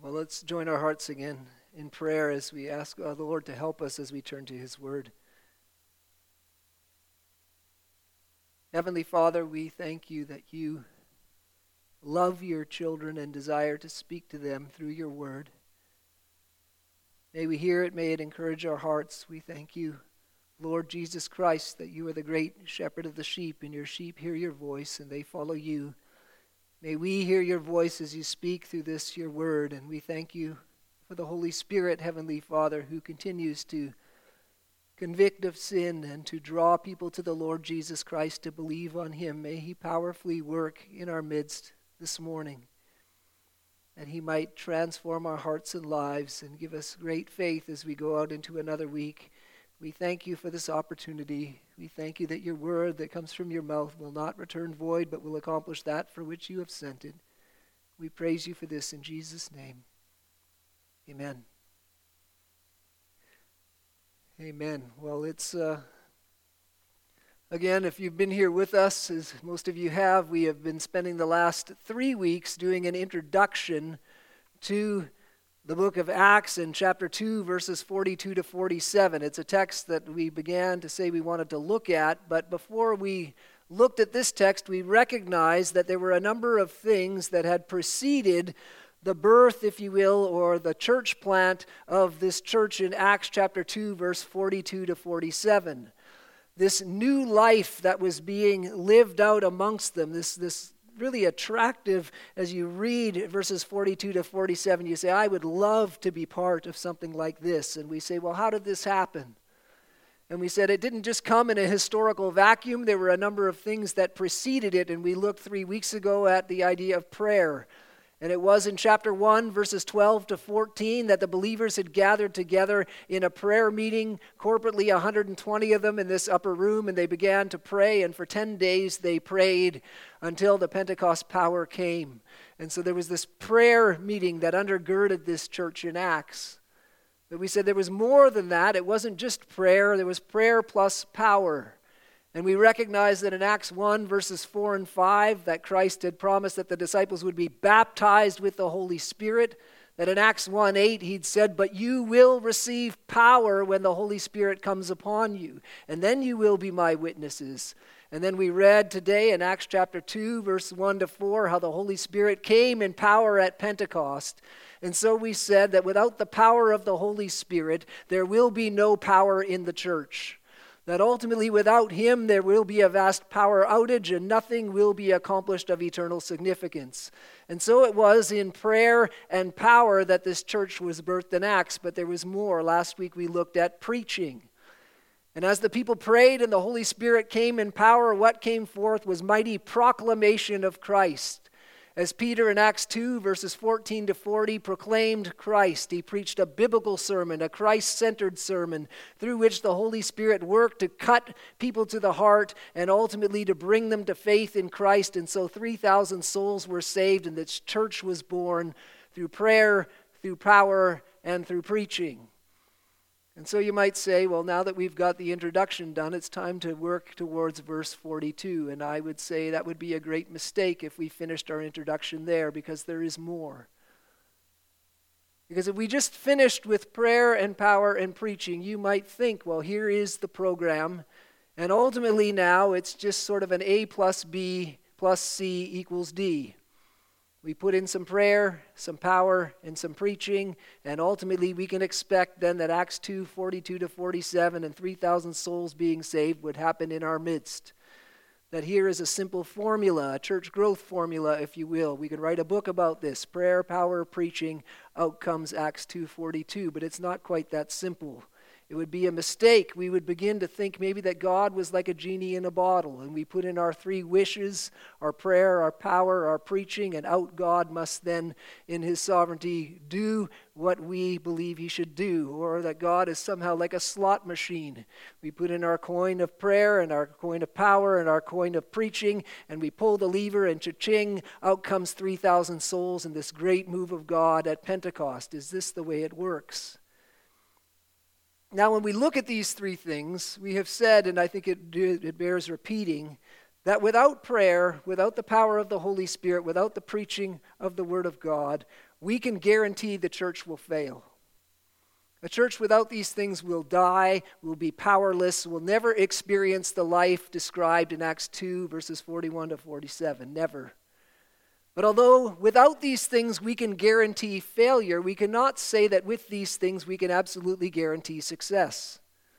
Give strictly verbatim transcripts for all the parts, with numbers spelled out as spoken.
Well, let's join our hearts again in prayer as we ask uh, the Lord to help us as we turn to His Word. Heavenly Father, we thank you that you love your children and desire to speak to them through your Word. May we hear it, may it encourage our hearts. We thank you, Lord Jesus Christ, that you are the great shepherd of the sheep, and your sheep hear your voice and they follow you. May we hear your voice as you speak through this, your word, and we thank you for the Holy Spirit, Heavenly Father, who continues to convict of sin and to draw people to the Lord Jesus Christ to believe on him. May he powerfully work in our midst this morning, that he might transform our hearts and lives and give us great faith as we go out into another week. We thank you for this opportunity. We thank you that your word that comes from your mouth will not return void, but will accomplish that for which you have sent it. We praise you for this in Jesus' name. Amen. Amen. Well, it's, uh, again, if you've been here with us, as most of you have, we have been spending the last three weeks doing an introduction to the book of Acts in chapter two, verses forty-two to forty-seven. It's a text that we began to say we wanted to look at, but before we looked at this text, we recognized that there were a number of things that had preceded the birth, if you will, or the church plant of this church in Acts chapter two, verse forty-two to forty-seven. This new life that was being lived out amongst them, this this really attractive, as you read verses forty-two to forty-seven, you say, I would love to be part of something like this. And we say, well, how did this happen? And we said it didn't just come in a historical vacuum. There were a number of things that preceded it, and we looked three weeks ago at the idea of prayer. And it was in chapter one, verses twelve to fourteen, that the believers had gathered together in a prayer meeting, corporately one hundred twenty of them in this upper room, and they began to pray, and for ten days they prayed until the Pentecost power came. And so there was this prayer meeting that undergirded this church in Acts. But we said there was more than that. It wasn't just prayer, there was prayer plus power. And we recognize that in Acts one, verses four and five, that Christ had promised that the disciples would be baptized with the Holy Spirit. That in Acts one eight, he'd said, but you will receive power when the Holy Spirit comes upon you, and then you will be my witnesses. And then we read today in Acts chapter two, verse one to four, how the Holy Spirit came in power at Pentecost. And so we said that without the power of the Holy Spirit, there will be no power in the church. That ultimately without him there will be a vast power outage and nothing will be accomplished of eternal significance. And so it was in prayer and power that this church was birthed in Acts, but there was more. Last week we looked at preaching. And as the people prayed and the Holy Spirit came in power, what came forth was mighty proclamation of Christ. As Peter in Acts two, verses fourteen to forty, proclaimed Christ, he preached a biblical sermon, a Christ-centered sermon, through which the Holy Spirit worked to cut people to the heart and ultimately to bring them to faith in Christ. And so three thousand souls were saved, and this church was born through prayer, through power, and through preaching. And so you might say, well, now that we've got the introduction done, it's time to work towards verse forty-two. And I would say that would be a great mistake if we finished our introduction there, because there is more. Because if we just finished with prayer and power and preaching, you might think, well, here is the program. And ultimately now it's just sort of an A plus B plus C equals D. We put in some prayer, some power, and some preaching, and ultimately we can expect then that Acts two, forty-two to forty-seven and three thousand souls being saved would happen in our midst. That here is a simple formula, a church growth formula, if you will. We could write a book about this, prayer, power, preaching, out comes Acts two forty-two, but it's not quite that simple. It would be a mistake. We would begin to think maybe that God was like a genie in a bottle, and we put in our three wishes, our prayer, our power, our preaching, and out God must then, in his sovereignty, do what we believe he should do, or that God is somehow like a slot machine. We put in our coin of prayer and our coin of power and our coin of preaching, and we pull the lever, and cha-ching, out comes three thousand souls in this great move of God at Pentecost. Is this the way it works? Now, when we look at these three things, we have said, and I think it, it bears repeating, that without prayer, without the power of the Holy Spirit, without the preaching of the Word of God, we can guarantee the church will fail. A church without these things will die, will be powerless, will never experience the life described in Acts two, verses forty-one to forty-seven. Never. But although without these things we can guarantee failure, we cannot say that with these things we can absolutely guarantee success.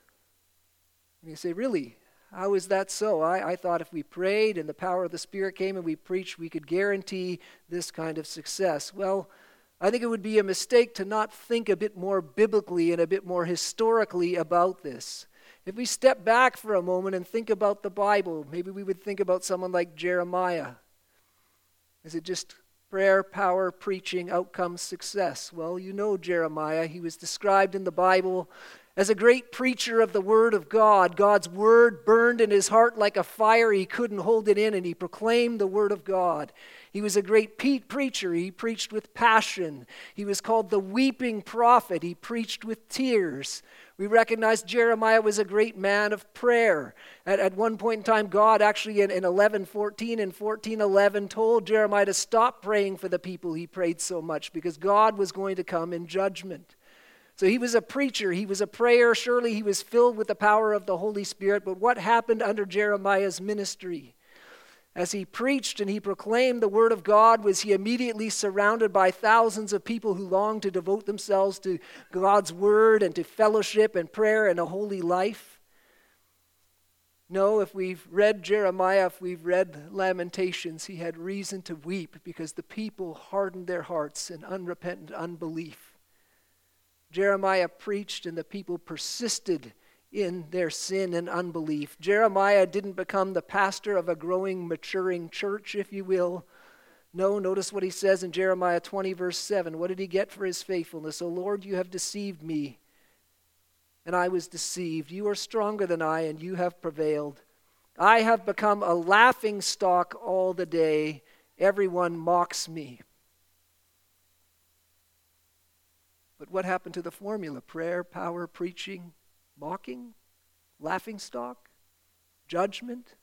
And you say, really? How is that so? I, I thought if we prayed and the power of the Spirit came and we preached, we could guarantee this kind of success. Well, I think it would be a mistake to not think a bit more biblically and a bit more historically about this. If we step back for a moment and think about the Bible, maybe we would think about someone like Jeremiah. Is it just prayer, power, preaching, outcome, success? Well, you know Jeremiah. He was described in the Bible as a great preacher of the Word of God. God's Word burned in his heart like a fire. He couldn't hold it in, and he proclaimed the Word of God. He was a great pe- preacher. He preached with passion. He was called the weeping prophet. He preached with tears. We recognize Jeremiah was a great man of prayer. At, at one point in time, God actually in, in eleven fourteen and fourteen eleven told Jeremiah to stop praying for the people he prayed so much because God was going to come in judgment. So he was a preacher, he was a prayer, surely he was filled with the power of the Holy Spirit. But what happened under Jeremiah's ministry? As he preached and he proclaimed the Word of God, was he immediately surrounded by thousands of people who longed to devote themselves to God's Word and to fellowship and prayer and a holy life? No, if we've read Jeremiah, if we've read Lamentations, he had reason to weep because the people hardened their hearts in unrepentant unbelief. Jeremiah preached and the people persisted in their sin and unbelief. Jeremiah didn't become the pastor of a growing, maturing church, if you will. No, notice what he says in Jeremiah twenty, verse seven. What did he get for his faithfulness? O Lord, you have deceived me, and I was deceived. You are stronger than I, and you have prevailed. I have become a laughing stock all the day. Everyone mocks me. But what happened to the formula? Prayer, power, preaching, mocking, laughingstock, judgment?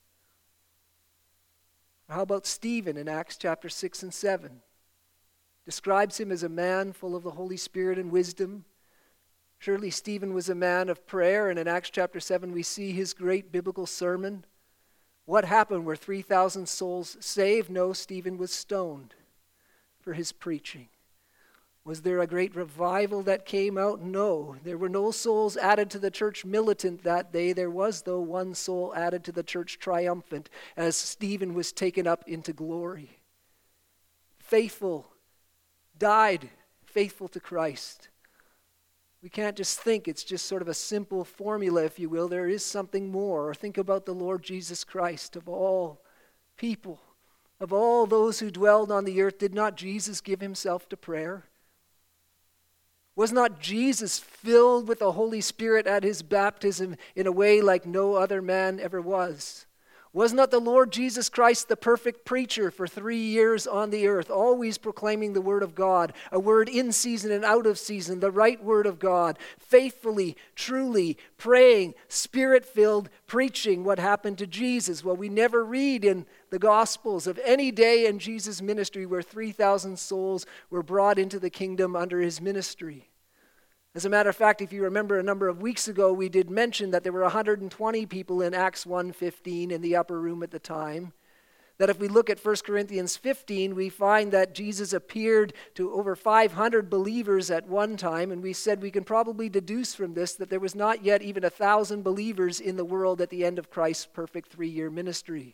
How about Stephen in Acts chapter six and seven? Describes him as a man full of the Holy Spirit and wisdom. Surely Stephen was a man of prayer, and in Acts chapter seven we see his great biblical sermon. What happened? Were three thousand souls saved? No, Stephen was stoned for his preaching. Was there a great revival that came out? No. There were no souls added to the church militant that day. There was, though, one soul added to the church triumphant as Stephen was taken up into glory. Faithful, died, faithful to Christ. We can't just think it's just sort of a simple formula, if you will. There is something more. Or think about the Lord Jesus Christ. Of all people, of all those who dwelled on the earth, did not Jesus give himself to prayer? Was not Jesus filled with the Holy Spirit at his baptism in a way like no other man ever was? Was not the Lord Jesus Christ the perfect preacher for three years on the earth, always proclaiming the Word of God, a word in season and out of season, the right Word of God, faithfully, truly, praying, Spirit-filled, preaching? What happened to Jesus? Well, we never read in the Gospels of any day in Jesus' ministry where three thousand souls were brought into the kingdom under his ministry. As a matter of fact, if you remember a number of weeks ago, we did mention that there were one hundred twenty people in Acts one fifteen in the upper room at the time. That if we look at First Corinthians fifteen, we find that Jesus appeared to over five hundred believers at one time, and we said we can probably deduce from this that there was not yet even a thousand believers in the world at the end of Christ's perfect three-year ministry.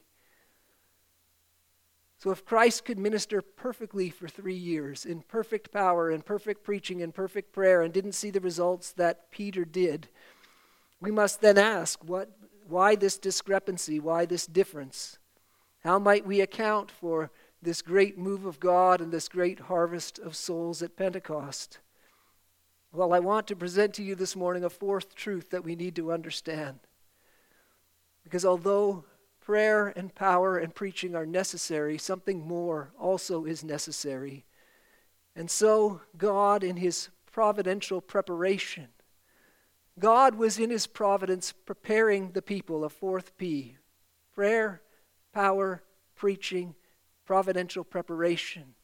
So if Christ could minister perfectly for three years in perfect power and perfect preaching and perfect prayer and didn't see the results that Peter did, we must then ask, what, why this discrepancy? Why this difference? How might we account for this great move of God and this great harvest of souls at Pentecost? Well, I want to present to you this morning a fourth truth that we need to understand. Because although prayer and power and preaching are necessary, something more also is necessary. And so God, in his providential preparation, God was in his providence preparing the people, a fourth P, prayer, power, preaching, providential preparation.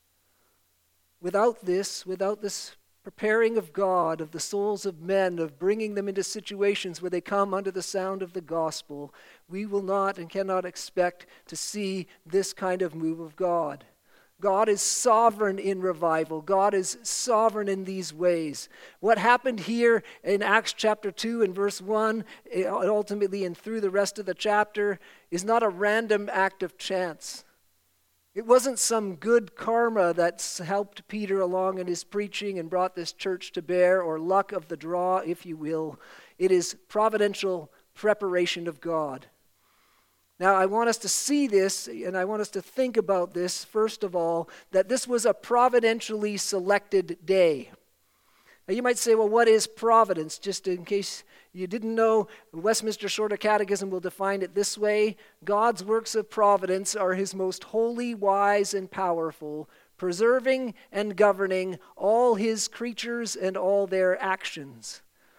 Without this, without this preparing of God, of the souls of men, of bringing them into situations where they come under the sound of the gospel, we will not and cannot expect to see this kind of move of God. God is sovereign in revival. God is sovereign in these ways. What happened here in Acts chapter two and verse one, and ultimately and through the rest of the chapter, is not a random act of chance. It wasn't some good karma that's helped Peter along in his preaching and brought this church to bear, or luck of the draw, if you will. It is providential preparation of God. Now, I want us to see this, and I want us to think about this, first of all, that this was a providentially selected day. Now, you might say, well, what is providence? Just in case you didn't know, the Westminster Shorter Catechism will define it this way: God's works of providence are his most holy, wise, and powerful, preserving and governing all his creatures and all their actions.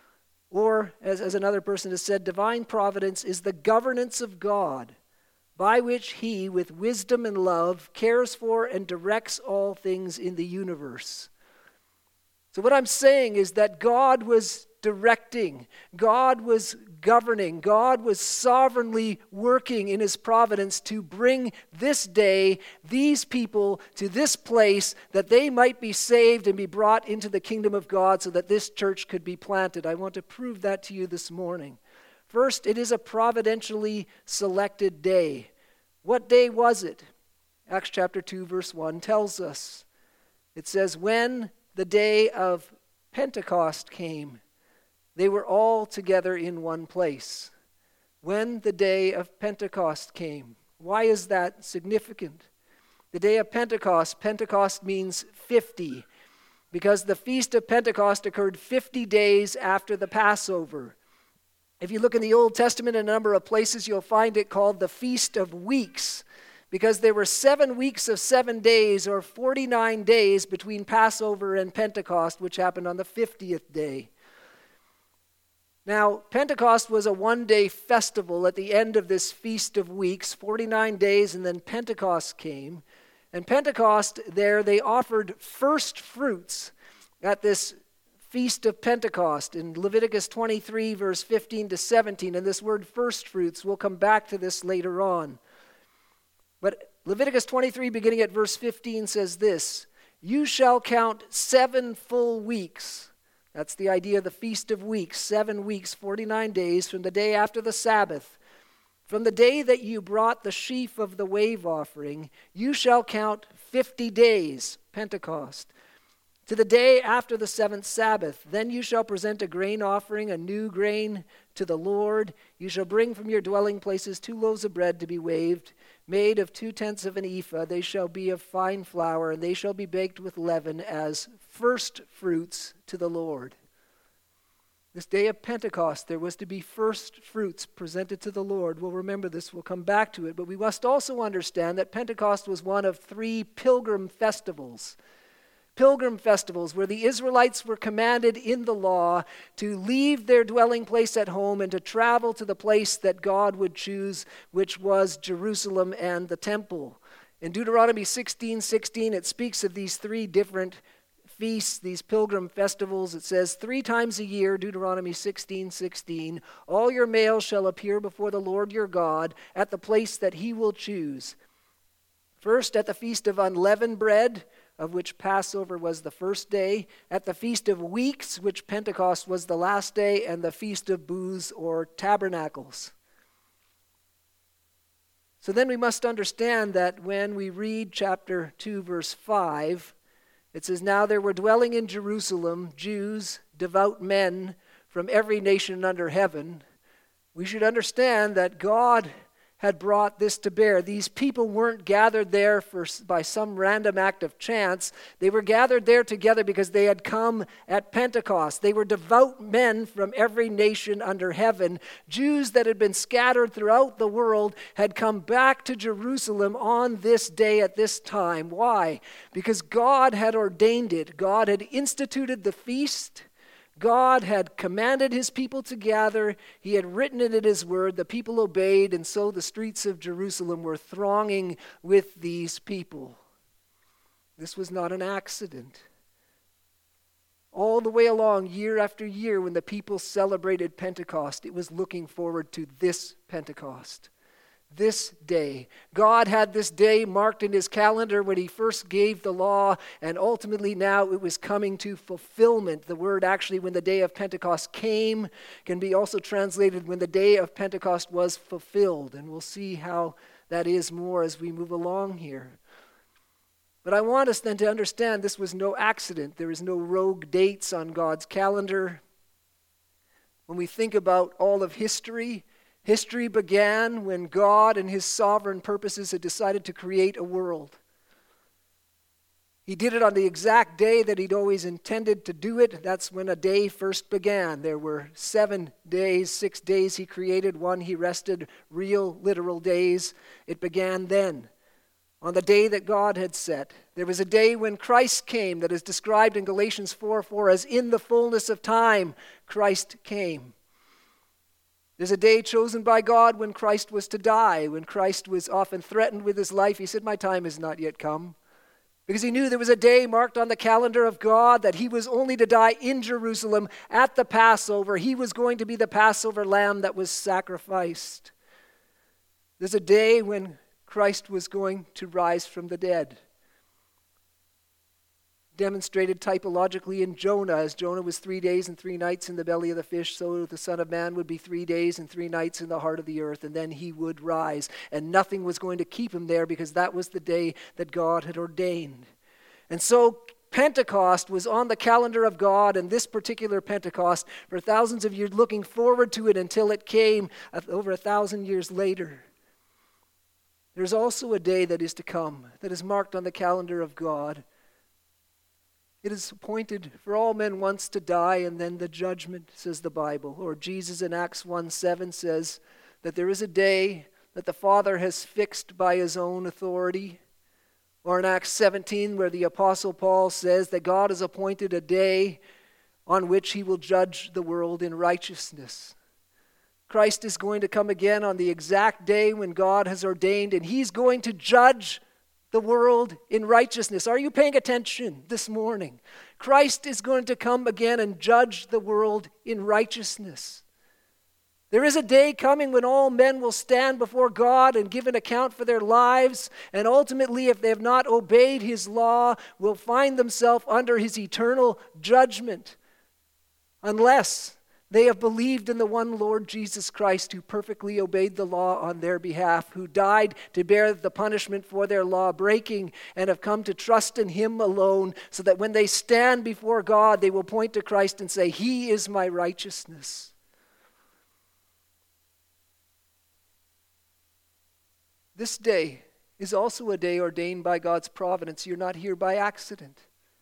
Or, as, as another person has said, divine providence is the governance of God, by which he, with wisdom and love, cares for and directs all things in the universe. So what I'm saying is that God was directing, God was governing, God was sovereignly working in his providence to bring this day, these people, to this place, that they might be saved and be brought into the kingdom of God so that this church could be planted. I want to prove that to you this morning. First, it is a providentially selected day. What day was it? Acts chapter two, verse one tells us. It says, when the day of Pentecost came, they were all together in one place. When the day of Pentecost came. Why is that significant? The day of Pentecost, Pentecost means fifty, because the feast of Pentecost occurred fifty days after the Passover. If you look in the Old Testament in a number of places, you'll find it called the Feast of Weeks, because there were seven weeks of seven days, or forty-nine days, between Passover and Pentecost, which happened on the fiftieth day. Now, Pentecost was a one-day festival at the end of this Feast of Weeks, forty-nine days, and then Pentecost came. And Pentecost, there, they offered first fruits at this Feast of Pentecost in Leviticus twenty-three, verse fifteen to seventeen. And this word first fruits, we'll come back to this later on. But Leviticus twenty-three, beginning at verse fifteen, says this: you shall count seven full weeks. That's the idea of the Feast of Weeks, seven weeks, forty-nine days, from the day after the Sabbath. From the day that you brought the sheaf of the wave offering, you shall count fifty days, Pentecost. To the day after the seventh Sabbath, then you shall present a grain offering, a new grain to the Lord. You shall bring from your dwelling places two loaves of bread to be waved, made of two-tenths of an ephah. They shall be of fine flour, and they shall be baked with leaven as first fruits to the Lord. This day of Pentecost, there was to be first fruits presented to the Lord. We'll remember this, we'll come back to it. But we must also understand that Pentecost was one of three pilgrim festivals. Pilgrim festivals where the Israelites were commanded in the law to leave their dwelling place at home and to travel to the place that God would choose, which was Jerusalem and the temple. In Deuteronomy sixteen sixteen, it speaks of these three different feasts, these pilgrim festivals. It says, three times a year, Deuteronomy sixteen sixteen, all your males shall appear before the Lord your God at the place that he will choose. First, at the feast of unleavened bread, of which Passover was the first day, at the Feast of Weeks, which Pentecost was the last day, and the Feast of Booths or Tabernacles. So then we must understand that when we read chapter two, verse five, it says, now there were dwelling in Jerusalem Jews, devout men from every nation under heaven. We should understand that God had brought this to bear. These people weren't gathered there for, by some random act of chance. They were gathered there together because they had come at Pentecost. They were devout men from every nation under heaven. Jews that had been scattered throughout the world had come back to Jerusalem on this day at this time. Why? Because God had ordained it. God had instituted the feast. God had commanded his people to gather. He had written it in his word. The people obeyed, and so the streets of Jerusalem were thronging with these people. This was not an accident. All the way along, year after year, when the people celebrated Pentecost, it was looking forward to this Pentecost. This day. God had this day marked in his calendar when he first gave the law, and ultimately now it was coming to fulfillment. The word actually, when the day of Pentecost came, can be also translated when the day of Pentecost was fulfilled. And we'll see how that is more as we move along here. But I want us then to understand this was no accident. There is no rogue dates on God's calendar. When we think about all of history, history began when God and his sovereign purposes had decided to create a world. He did it on the exact day that he'd always intended to do it. That's when a day first began. There were seven days, six days he created, one he rested, real, literal days. It began then, on the day that God had set. There was a day when Christ came that is described in Galatians four four as in the fullness of time, Christ came. There's a day chosen by God when Christ was to die, when Christ was often threatened with his life. He said, my time has not yet come. Because he knew there was a day marked on the calendar of God that he was only to die in Jerusalem at the Passover. He was going to be the Passover lamb that was sacrificed. There's a day when Christ was going to rise from the dead. Demonstrated typologically in Jonah. As Jonah was three days and three nights in the belly of the fish, so the Son of Man would be three days and three nights in the heart of the earth, and then he would rise. And nothing was going to keep him there because that was the day that God had ordained. And so Pentecost was on the calendar of God, and this particular Pentecost, for thousands of years, looking forward to it until it came over a thousand years later. There's also a day that is to come, that is marked on the calendar of God. It is appointed for all men once to die and then the judgment, says the Bible. Or Jesus in Acts one seven says that there is a day that the Father has fixed by his own authority. Or in Acts seventeen, where the Apostle Paul says that God has appointed a day on which he will judge the world in righteousness. Christ is going to come again on the exact day when God has ordained, and he's going to judge the world in righteousness. Are you paying attention this morning? Christ is going to come again and judge the world in righteousness. There is a day coming when all men will stand before God and give an account for their lives, and ultimately, if they have not obeyed his law, will find themselves under his eternal judgment, unless they have believed in the one Lord Jesus Christ who perfectly obeyed the law on their behalf, who died to bear the punishment for their law breaking, and have come to trust in him alone, so that when they stand before God, they will point to Christ and say, he is my righteousness. This day is also a day ordained by God's providence. You're not here by accident.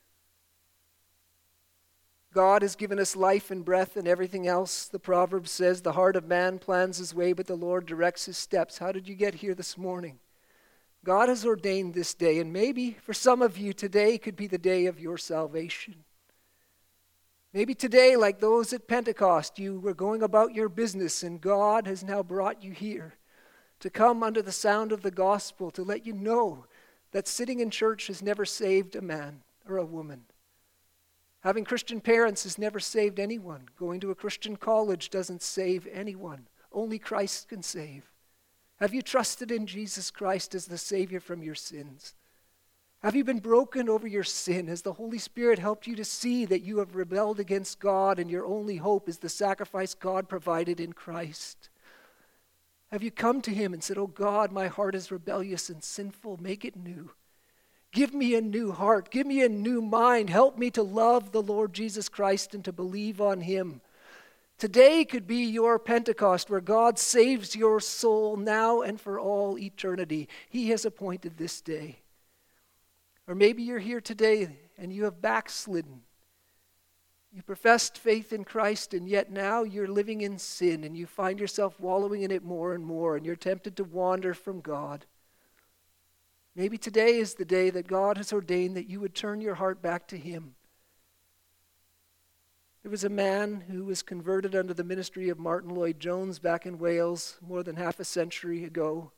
God has given us life and breath and everything else. The proverb says, the heart of man plans his way, but the Lord directs his steps. How did you get here this morning? God has ordained this day, and maybe for some of you today could be the day of your salvation. Maybe today, like those at Pentecost, you were going about your business, and God has now brought you here to come under the sound of the gospel, to let you know that sitting in church has never saved a man or a woman. Having Christian parents has never saved anyone. Going to a Christian college doesn't save anyone. Only Christ can save. Have you trusted in Jesus Christ as the Savior from your sins? Have you been broken over your sin? Has the Holy Spirit helped you to see that you have rebelled against God and your only hope is the sacrifice God provided in Christ? Have you come to him and said, oh God, my heart is rebellious and sinful. Make it new. Give me a new heart. Give me a new mind. Help me to love the Lord Jesus Christ and to believe on him. Today could be your Pentecost where God saves your soul now and for all eternity. He has appointed this day. Or maybe you're here today and you have backslidden. You professed faith in Christ and yet now you're living in sin and you find yourself wallowing in it more and more and you're tempted to wander from God. Maybe today is the day that God has ordained that you would turn your heart back to him. There was a man who was converted under the ministry of Martin Lloyd-Jones back in Wales more than half a century ago.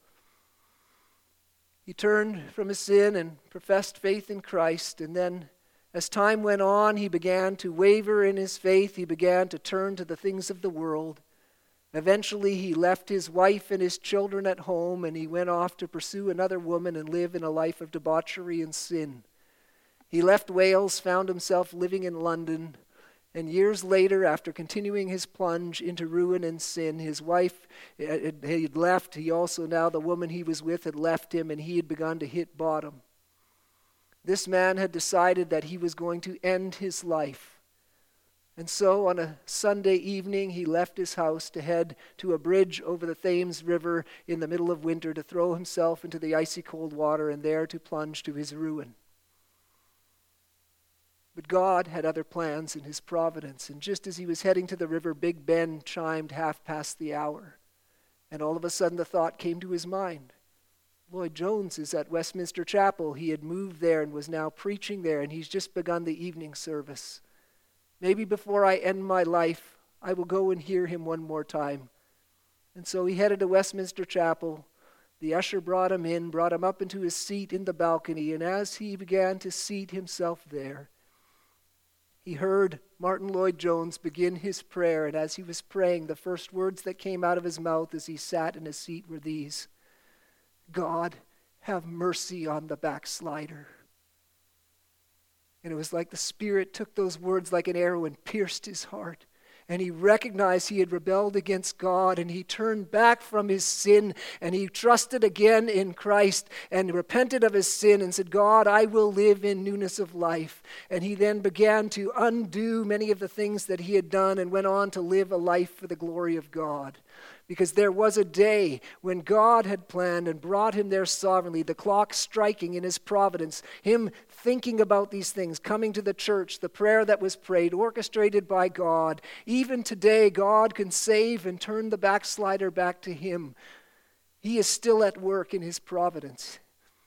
He turned from his sin and professed faith in Christ, and then as time went on, he began to waver in his faith. He began to turn to the things of the world. Eventually, he left his wife and his children at home, and he went off to pursue another woman and live in a life of debauchery and sin. He left Wales, found himself living in London, and years later, after continuing his plunge into ruin and sin, his wife had left. He also, now the woman he was with had left him, and he had begun to hit bottom. This man had decided that he was going to end his life. And so on a Sunday evening, he left his house to head to a bridge over the Thames River in the middle of winter to throw himself into the icy cold water and there to plunge to his ruin. But God had other plans in his providence, and just as he was heading to the river, Big Ben chimed half past the hour. And all of a sudden the thought came to his mind. Lloyd-Jones is at Westminster Chapel. He had moved there and was now preaching there, and he's just begun the evening service. Maybe before I end my life, I will go and hear him one more time. And so he headed to Westminster Chapel. The usher brought him in, brought him up into his seat in the balcony, and as he began to seat himself there, he heard Martin Lloyd-Jones begin his prayer, and as he was praying, the first words that came out of his mouth as he sat in his seat were these: God, have mercy on the backslider. And it was like the Spirit took those words like an arrow and pierced his heart. And he recognized he had rebelled against God, and he turned back from his sin, and he trusted again in Christ and repented of his sin and said, God, I will live in newness of life. And he then began to undo many of the things that he had done and went on to live a life for the glory of God. Because there was a day when God had planned and brought him there sovereignly, the clock striking in his providence, him thinking about these things, coming to the church, the prayer that was prayed, orchestrated by God. Even today, God can save and turn the backslider back to him. He is still at work in his providence.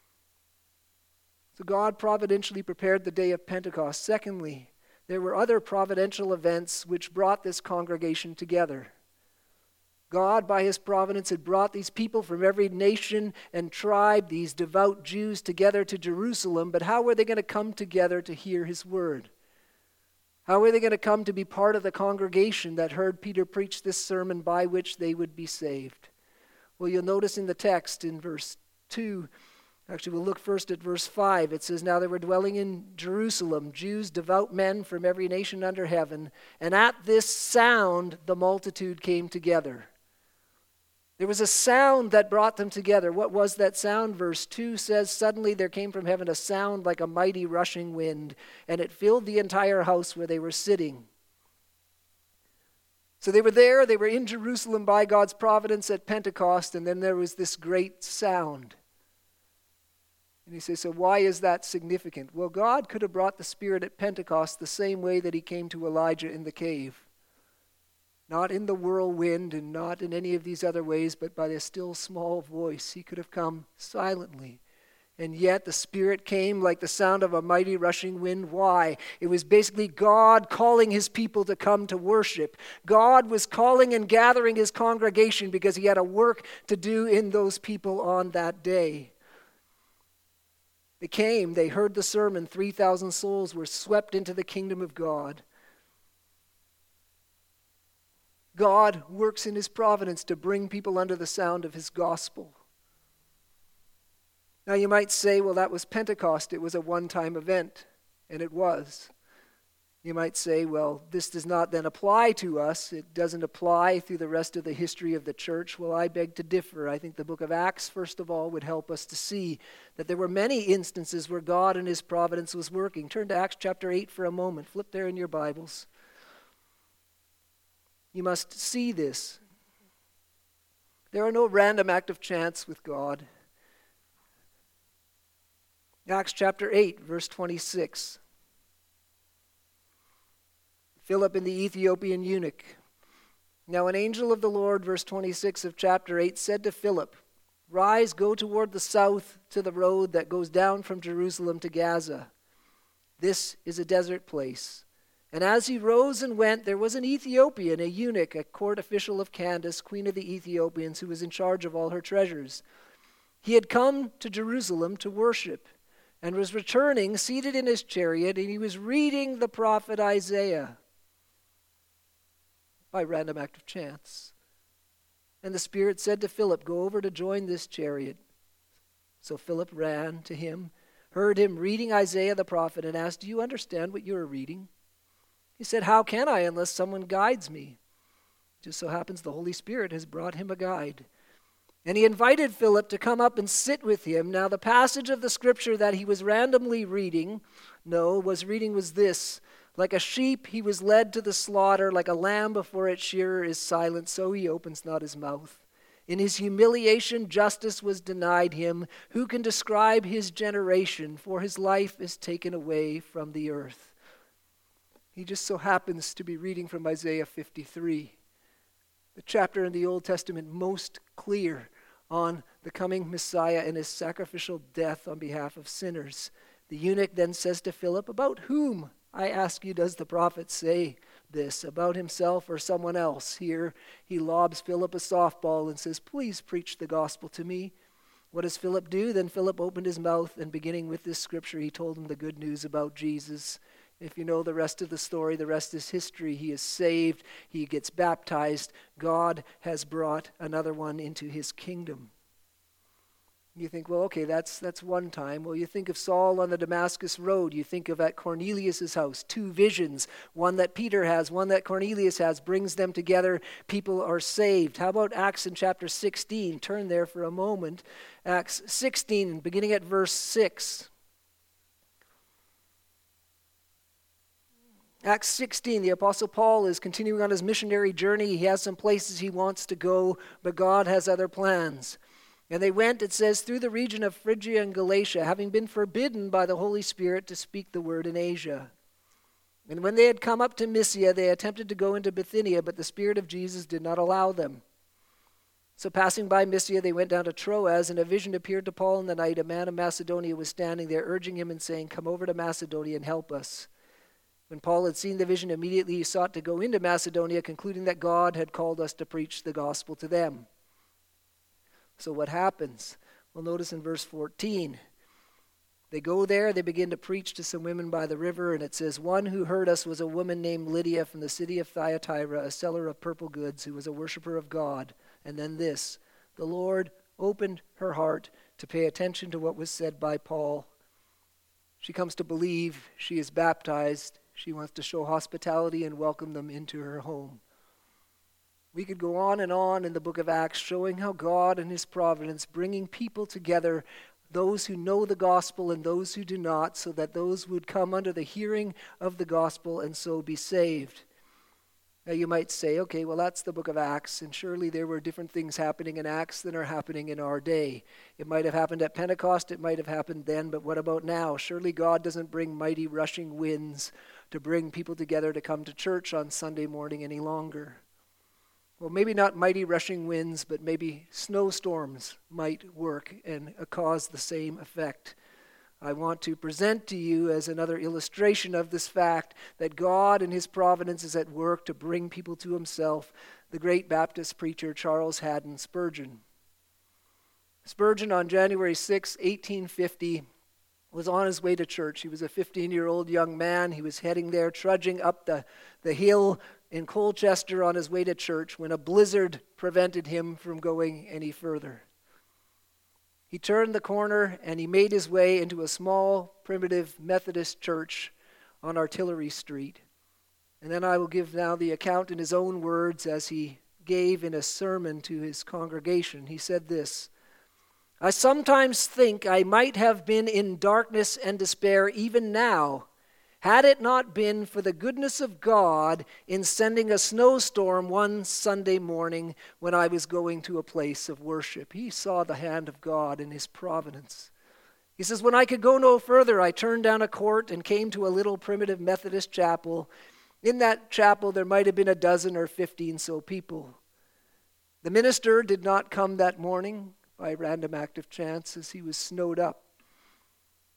So God providentially prepared the day of Pentecost. Secondly, there were other providential events which brought this congregation together. God, by his providence, had brought these people from every nation and tribe, these devout Jews, together to Jerusalem. But how were they going to come together to hear his word? How were they going to come to be part of the congregation that heard Peter preach this sermon by which they would be saved? Well, you'll notice in the text in verse two, actually we'll look first at verse five. It says, Now they were dwelling in Jerusalem, Jews, devout men from every nation under heaven, and at this sound the multitude came together. There was a sound that brought them together. What was that sound? Verse two says, Suddenly there came from heaven a sound like a mighty rushing wind, and it filled the entire house where they were sitting. So they were there, they were in Jerusalem by God's providence at Pentecost, and then there was this great sound. And you say, so why is that significant? Well, God could have brought the Spirit at Pentecost the same way that he came to Elijah in the cave. Not in the whirlwind and not in any of these other ways, but by a still small voice. He could have come silently. And yet the Spirit came like the sound of a mighty rushing wind. Why? It was basically God calling his people to come to worship. God was calling and gathering his congregation because he had a work to do in those people on that day. They came, they heard the sermon, three thousand souls were swept into the kingdom of God. God works in his providence to bring people under the sound of his gospel. Now you might say, well, that was Pentecost. It was a one-time event, and it was. You might say, well, this does not then apply to us. It doesn't apply through the rest of the history of the church. Well, I beg to differ. I think the book of Acts, first of all, would help us to see that there were many instances where God in his providence was working. Turn to Acts chapter eight for a moment. Flip there in your Bibles. You must see this. There are no random act of chance with God. Acts chapter eight, verse twenty-six. Philip and the Ethiopian eunuch. Now an angel of the Lord, verse twenty-six of chapter eight, said to Philip, Rise, go toward the south to the road that goes down from Jerusalem to Gaza. This is a desert place. And as he rose and went, there was an Ethiopian, a eunuch, a court official of Candace, queen of the Ethiopians, who was in charge of all her treasures. He had come to Jerusalem to worship, and was returning, seated in his chariot, and he was reading the prophet Isaiah by random act of chance. And the Spirit said to Philip, "Go over to join this chariot." So Philip ran to him, heard him reading Isaiah the prophet, and asked, "Do you understand what you are reading?" He said, "How can I unless someone guides me?" Just so happens the Holy Spirit has brought him a guide. And he invited Philip to come up and sit with him. Now the passage of the scripture that he was randomly reading, no, was reading was this: "Like a sheep he was led to the slaughter, like a lamb before its shearer is silent, so he opens not his mouth. In his humiliation justice was denied him. Who can describe his generation? For his life is taken away from the earth." He just so happens to be reading from Isaiah fifty-three, the chapter in the Old Testament most clear on the coming Messiah and his sacrificial death on behalf of sinners. The eunuch then says to Philip, "About whom, I ask you, does the prophet say this? About himself or someone else?" Here he lobs Philip a softball and says, "Please preach the gospel to me." What does Philip do? Then Philip opened his mouth, and beginning with this scripture, he told him the good news about Jesus. If you know the rest of the story, the rest is history. He is saved. He gets baptized. God has brought another one into his kingdom. You think, well, okay, that's that's one time. Well, you think of Saul on the Damascus Road. You think of at Cornelius' house, two visions, one that Peter has, one that Cornelius has, brings them together. People are saved. How about Acts in chapter sixteen? Turn there for a moment. Acts sixteen, beginning at verse six. Acts sixteen, the Apostle Paul is continuing on his missionary journey. He has some places he wants to go, but God has other plans. And they went, it says, through the region of Phrygia and Galatia, having been forbidden by the Holy Spirit to speak the word in Asia. And when they had come up to Mysia, they attempted to go into Bithynia, but the Spirit of Jesus did not allow them. So passing by Mysia, they went down to Troas, and a vision appeared to Paul in the night. A man of Macedonia was standing there, urging him and saying, "Come over to Macedonia and help us." When Paul had seen the vision, immediately he sought to go into Macedonia, concluding that God had called us to preach the gospel to them. So what happens? Well, notice in verse fourteen. They go there, they begin to preach to some women by the river, and it says, "One who heard us was a woman named Lydia from the city of Thyatira, a seller of purple goods, who was a worshiper of God." And then this: "The Lord opened her heart to pay attention to what was said by Paul. She comes to believe, she is baptized, she wants to show hospitality and welcome them into her home." We could go on and on in the book of Acts, showing how God and his providence bringing people together, those who know the gospel and those who do not, so that those would come under the hearing of the gospel and so be saved. Now you might say, okay, well that's the book of Acts, and surely there were different things happening in Acts than are happening in our day. It might have happened at Pentecost, it might have happened then, but what about now? Surely God doesn't bring mighty rushing winds to bring people together to come to church on Sunday morning any longer. Well, maybe not mighty rushing winds, but maybe snowstorms might work and cause the same effect. I want to present to you as another illustration of this fact that God in his providence is at work to bring people to himself, the great Baptist preacher Charles Haddon Spurgeon. Spurgeon on January sixth, eighteen fifty, was on his way to church. He was a fifteen-year-old young man. He was heading there, trudging up the, the hill in Colchester on his way to church when a blizzard prevented him from going any further. He turned the corner and he made his way into a small, primitive Methodist church on Artillery Street. And then I will give now the account in his own words as he gave in a sermon to his congregation. He said this: "I sometimes think I might have been in darkness and despair even now, had it not been for the goodness of God in sending a snowstorm one Sunday morning when I was going to a place of worship." He saw the hand of God in his providence. He says, "When I could go no further, I turned down a court and came to a little primitive Methodist chapel. In that chapel, there might have been a dozen or fifteen so people. The minister did not come that morning by random act of chance, as he was snowed up.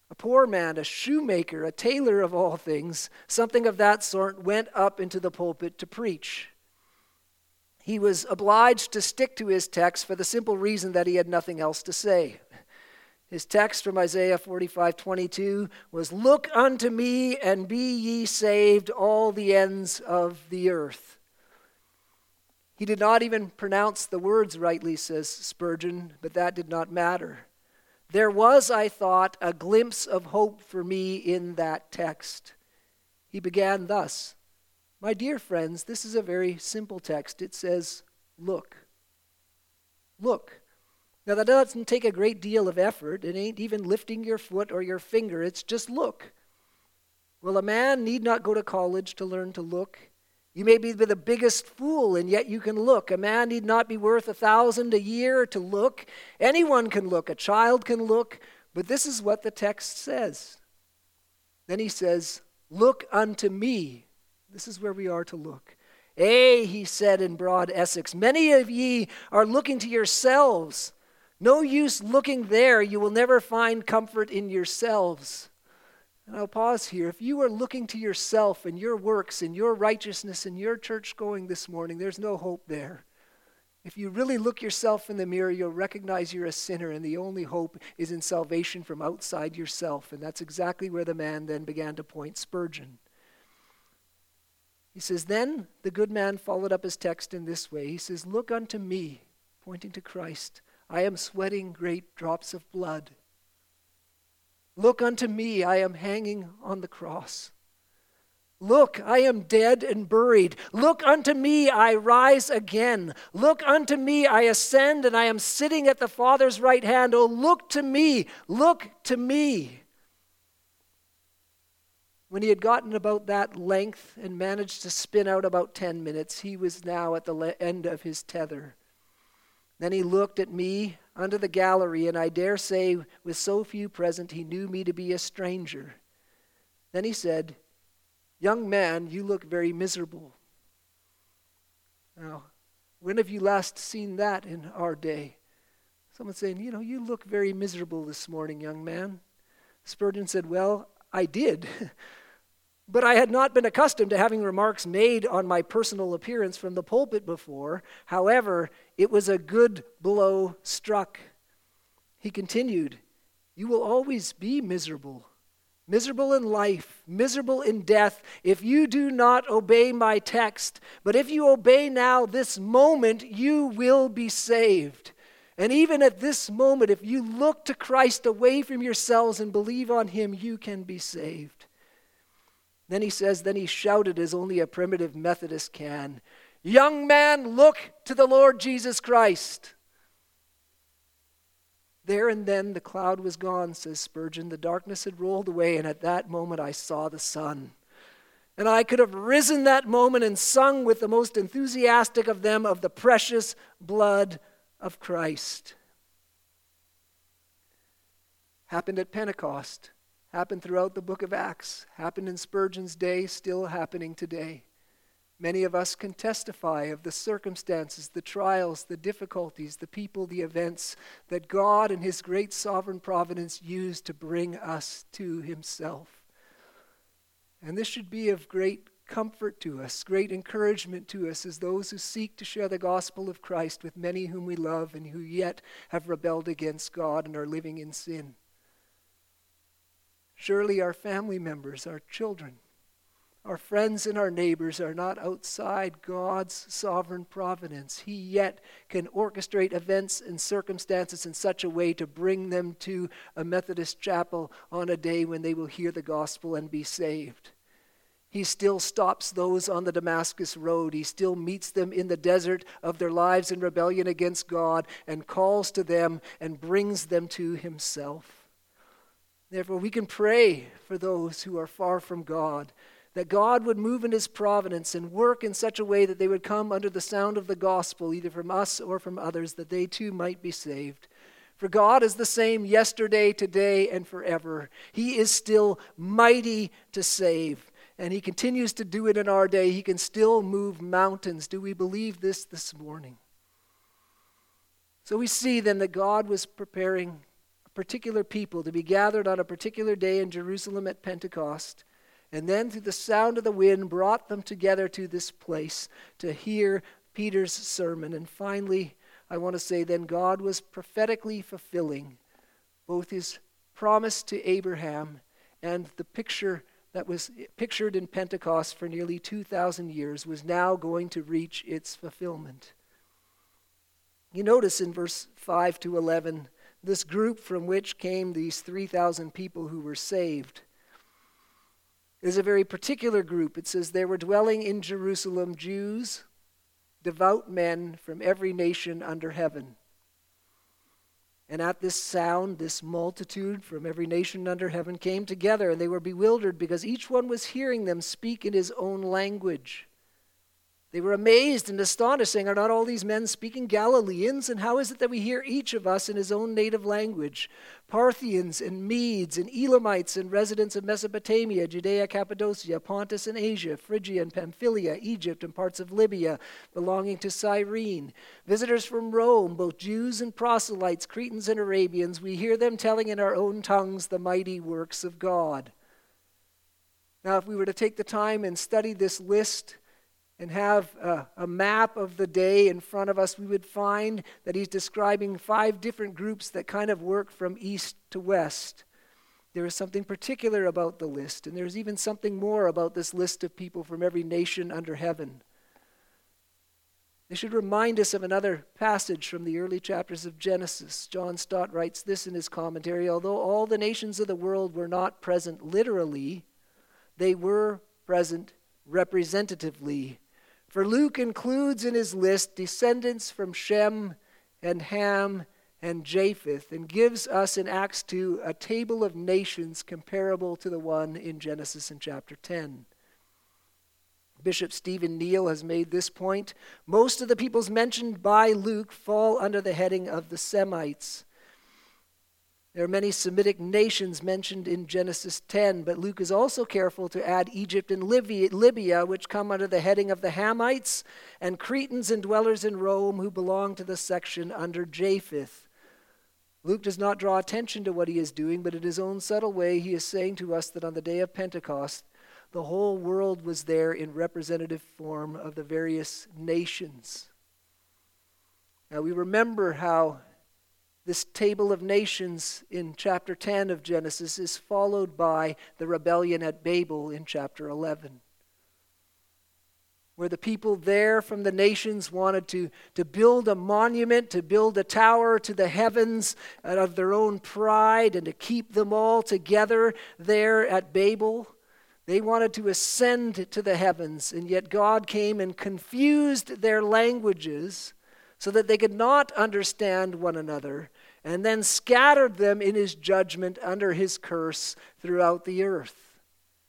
A poor man, a shoemaker, a tailor of all things, something of that sort, went up into the pulpit to preach. He was obliged to stick to his text for the simple reason that he had nothing else to say. His text from Isaiah forty-five twenty-two was, "Look unto me, and be ye saved, all the ends of the earth." He did not even pronounce the words rightly, says Spurgeon, but that did not matter. There was, I thought, a glimpse of hope for me in that text. He began thus, "My dear friends, this is a very simple text. It says, look. Look." Now that doesn't take a great deal of effort. It ain't even lifting your foot or your finger. It's just look. Well, a man need not go to college to learn to look. You may be the biggest fool, and yet you can look. A man need not be worth a thousand a year to look. Anyone can look. A child can look. But this is what the text says. Then he says, "Look unto me." This is where we are to look. "Eh," he said in broad Essex, "many of ye are looking to yourselves. No use looking there. You will never find comfort in yourselves." And I'll pause here. If you are looking to yourself and your works and your righteousness and your church going this morning, there's no hope there. If you really look yourself in the mirror, you'll recognize you're a sinner, and the only hope is in salvation from outside yourself. And that's exactly where the man then began to point Spurgeon. He says, then the good man followed up his text in this way. He says, "Look unto me," pointing to Christ. "I am sweating great drops of blood. Look unto me, I am hanging on the cross. Look, I am dead and buried. Look unto me, I rise again. Look unto me, I ascend, and I am sitting at the Father's right hand. Oh, look to me, look to me." When he had gotten about that length and managed to spin out about ten minutes, he was now at the le- end of his tether. Then he looked at me under the gallery, and I dare say with so few present, he knew me to be a stranger. Then he said, "Young man, you look very miserable." Now, when have you last seen that in our day? Someone saying, "You know, you look very miserable this morning, young man." Spurgeon said, "Well, I did." But I had not been accustomed to having remarks made on my personal appearance from the pulpit before. However, it was a good blow struck. He continued, "You will always be miserable. Miserable in life, miserable in death, if you do not obey my text. But if you obey now this moment, you will be saved. And even at this moment, if you look to Christ away from yourselves and believe on him, you can be saved." Then he says, then he shouted as only a primitive Methodist can, "Young man, look to the Lord Jesus Christ." There and then the cloud was gone, says Spurgeon. The darkness had rolled away, and at that moment I saw the sun. And I could have risen that moment and sung with the most enthusiastic of them of the precious blood of Christ. Happened at Pentecost. Happened throughout the book of Acts. Happened in Spurgeon's day, still happening today. Many of us can testify of the circumstances, the trials, the difficulties, the people, the events that God in his great sovereign providence used to bring us to himself. And this should be of great comfort to us, great encouragement to us as those who seek to share the gospel of Christ with many whom we love and who yet have rebelled against God and are living in sin. Surely our family members, our children, our friends and our neighbors are not outside God's sovereign providence. He yet can orchestrate events and circumstances in such a way to bring them to a Methodist chapel on a day when they will hear the gospel and be saved. He still stops those on the Damascus road. He still meets them in the desert of their lives in rebellion against God and calls to them and brings them to himself. Therefore, we can pray for those who are far from God, that God would move in his providence and work in such a way that they would come under the sound of the gospel, either from us or from others, that they too might be saved. For God is the same yesterday, today, and forever. He is still mighty to save, and he continues to do it in our day. He can still move mountains. Do we believe this this morning? So we see then that God was preparing particular people to be gathered on a particular day in Jerusalem at Pentecost, and then through the sound of the wind brought them together to this place to hear Peter's sermon. And finally, I want to say then God was prophetically fulfilling both his promise to Abraham and the picture that was pictured in Pentecost for nearly two thousand years was now going to reach its fulfillment. You notice in verse five to eleven, this group from which came these three thousand people who were saved is a very particular group. It says, there were dwelling in Jerusalem Jews, devout men from every nation under heaven. And at this sound, this multitude from every nation under heaven came together, and they were bewildered because each one was hearing them speak in his own language. They were amazed and astonished, saying, are not all these men speaking Galileans? And how is it that we hear each of us in his own native language? Parthians and Medes and Elamites and residents of Mesopotamia, Judea, Cappadocia, Pontus and Asia, Phrygia and Pamphylia, Egypt and parts of Libya belonging to Cyrene. Visitors from Rome, both Jews and proselytes, Cretans and Arabians, we hear them telling in our own tongues the mighty works of God. Now, if we were to take the time and study this list and have a, a map of the day in front of us, we would find that he's describing five different groups that kind of work from east to west. There is something particular about the list, and there's even something more about this list of people from every nation under heaven. They should remind us of another passage from the early chapters of Genesis. John Stott writes this in his commentary, although all the nations of the world were not present literally, they were present representatively. For Luke includes in his list descendants from Shem and Ham and Japheth, and gives us in Acts two a table of nations comparable to the one in Genesis in chapter ten. Bishop Stephen Neal has made this point. Most of the peoples mentioned by Luke fall under the heading of the Semites. There are many Semitic nations mentioned in Genesis ten, but Luke is also careful to add Egypt and Libya, which come under the heading of the Hamites, and Cretans and dwellers in Rome who belong to the section under Japheth. Luke does not draw attention to what he is doing, but in his own subtle way he is saying to us that on the day of Pentecost, the whole world was there in representative form of the various nations. Now we remember how this table of nations in chapter ten of Genesis is followed by the rebellion at Babel in chapter eleven, where the people there from the nations wanted to, to build a monument, to build a tower to the heavens out of their own pride and to keep them all together there at Babel. They wanted to ascend to the heavens, and yet God came and confused their languages so that they could not understand one another, and then scattered them in his judgment under his curse throughout the earth.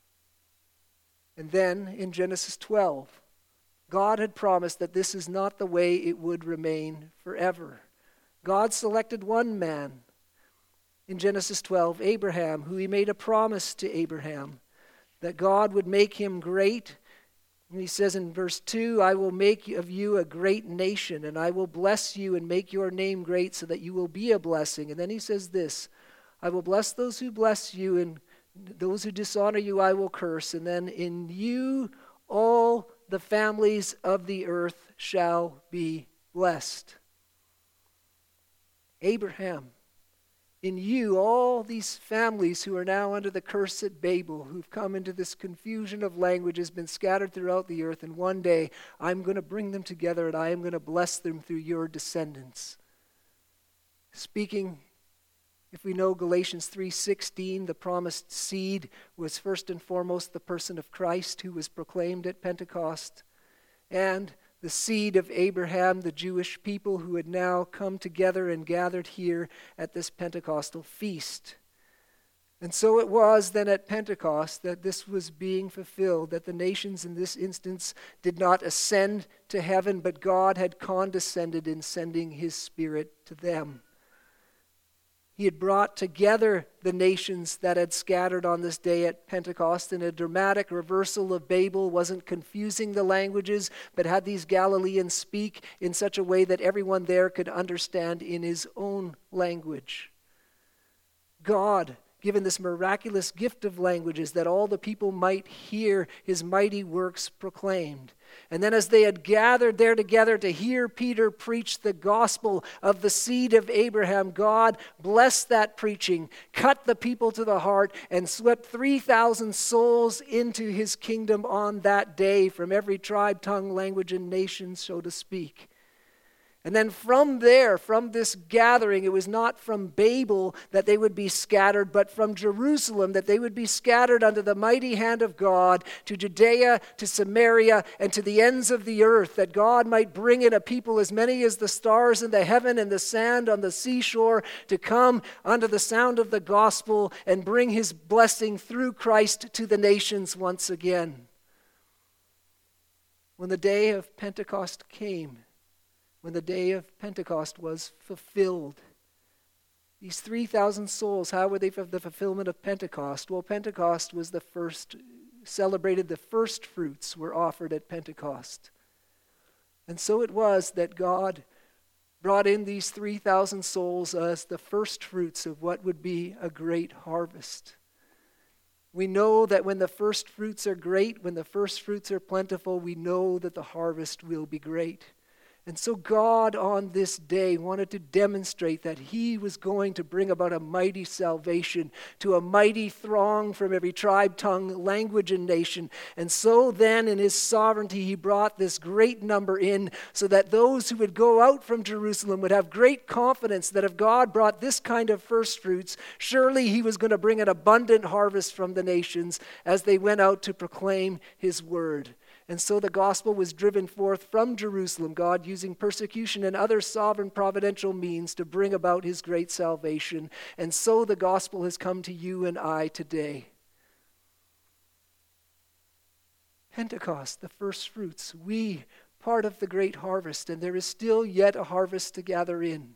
And then in Genesis twelve, God had promised that this is not the way it would remain forever. God selected one man in Genesis twelve, Abraham, who he made a promise to Abraham that God would make him great. And he says in verse two, I will make of you a great nation, and I will bless you and make your name great so that you will be a blessing. And then he says this, I will bless those who bless you, and those who dishonor you I will curse. And then in you all the families of the earth shall be blessed. Abraham, in you, all these families who are now under the curse at Babel, who've come into this confusion of language, has been scattered throughout the earth, and one day I'm going to bring them together and I am going to bless them through your descendants. Speaking, if we know Galatians three sixteen, the promised seed was first and foremost the person of Christ who was proclaimed at Pentecost, and the seed of Abraham, the Jewish people who had now come together and gathered here at this Pentecostal feast. And so it was then at Pentecost that this was being fulfilled, that the nations in this instance did not ascend to heaven, but God had condescended in sending his Spirit to them. He had brought together the nations that had scattered on this day at Pentecost, and a dramatic reversal of Babel wasn't confusing the languages, but had these Galileans speak in such a way that everyone there could understand in his own language. God given this miraculous gift of languages that all the people might hear his mighty works proclaimed. And then as they had gathered there together to hear Peter preach the gospel of the seed of Abraham, God blessed that preaching, cut the people to the heart, and swept three thousand souls into his kingdom on that day from every tribe, tongue, language, and nation, so to speak. And then from there, from this gathering, it was not from Babel that they would be scattered, but from Jerusalem that they would be scattered under the mighty hand of God to Judea, to Samaria, and to the ends of the earth, that God might bring in a people as many as the stars in the heaven and the sand on the seashore to come under the sound of the gospel and bring his blessing through Christ to the nations once again. When the day of Pentecost came, when the day of Pentecost was fulfilled, these three thousand souls, how were they for the fulfillment of Pentecost? Well, Pentecost was the first, celebrated the first fruits were offered at Pentecost. And so it was that God brought in these three thousand souls as the first fruits of what would be a great harvest. We know that when the first fruits are great, when the first fruits are plentiful, we know that the harvest will be great. And so God on this day wanted to demonstrate that he was going to bring about a mighty salvation to a mighty throng from every tribe, tongue, language, and nation. And so then in his sovereignty he brought this great number in so that those who would go out from Jerusalem would have great confidence that if God brought this kind of first fruits, surely he was going to bring an abundant harvest from the nations as they went out to proclaim his word. And so the gospel was driven forth from Jerusalem, God using persecution and other sovereign providential means to bring about his great salvation. And so the gospel has come to you and I today. Pentecost, the first fruits, we part of the great harvest, and there is still yet a harvest to gather in.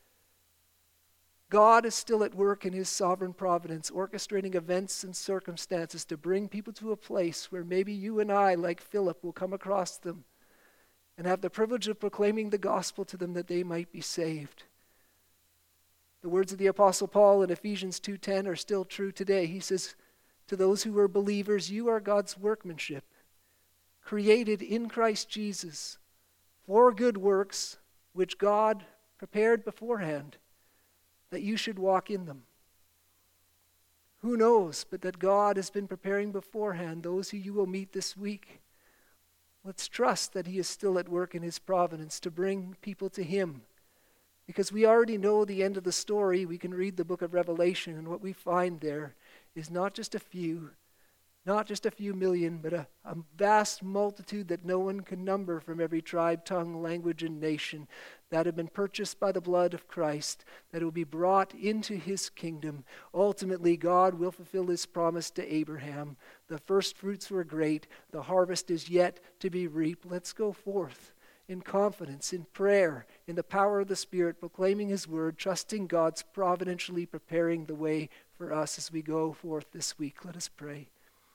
God is still at work in his sovereign providence, orchestrating events and circumstances to bring people to a place where maybe you and I, like Philip, will come across them and have the privilege of proclaiming the gospel to them that they might be saved. The words of the Apostle Paul in Ephesians two ten are still true today. He says, to those who are believers, you are God's workmanship, created in Christ Jesus for good works, which God prepared beforehand, that you should walk in them. Who knows but that God has been preparing beforehand those who you will meet this week. Let's trust that he is still at work in his providence to bring people to him. Because we already know the end of the story. We can read the book of Revelation, and what we find there is not just a few, not just a few million, but a, a vast multitude that no one can number from every tribe, tongue, language, and nation that have been purchased by the blood of Christ, that will be brought into his kingdom. Ultimately, God will fulfill his promise to Abraham. The first fruits were great. The harvest is yet to be reaped. Let's go forth in confidence, in prayer, in the power of the Spirit, proclaiming his word, trusting God's providentially preparing the way for us as we go forth this week. Let us pray.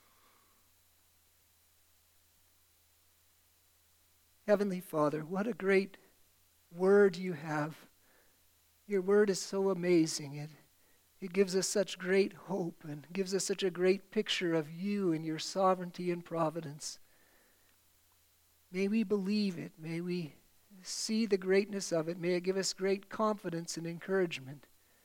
Heavenly Father, what a great word you have. Your word is so amazing. It, it gives us such great hope and gives us such a great picture of you and your sovereignty and providence. May we believe it. May we see the greatness of it. May it give us great confidence and encouragement.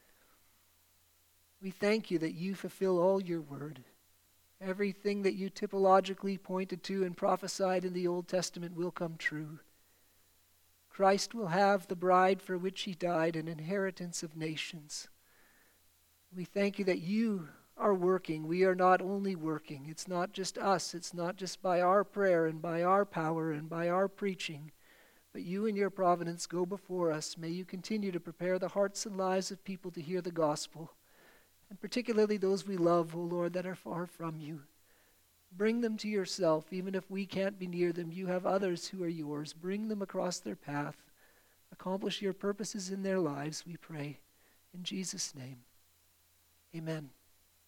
We thank you that you fulfill all your word. Everything that you typologically pointed to and prophesied in the Old Testament will come true. Christ will have the bride for which he died, an inheritance of nations. We thank you that you are working. We are not only working. It's not just us. It's not just by our prayer and by our power and by our preaching. But you and your providence go before us. May you continue to prepare the hearts and lives of people to hear the gospel. And particularly those we love, O Lord, that are far from you. Bring them to yourself, even if we can't be near them. You have others who are yours. Bring them across their path. Accomplish your purposes in their lives, we pray. In Jesus' name, amen.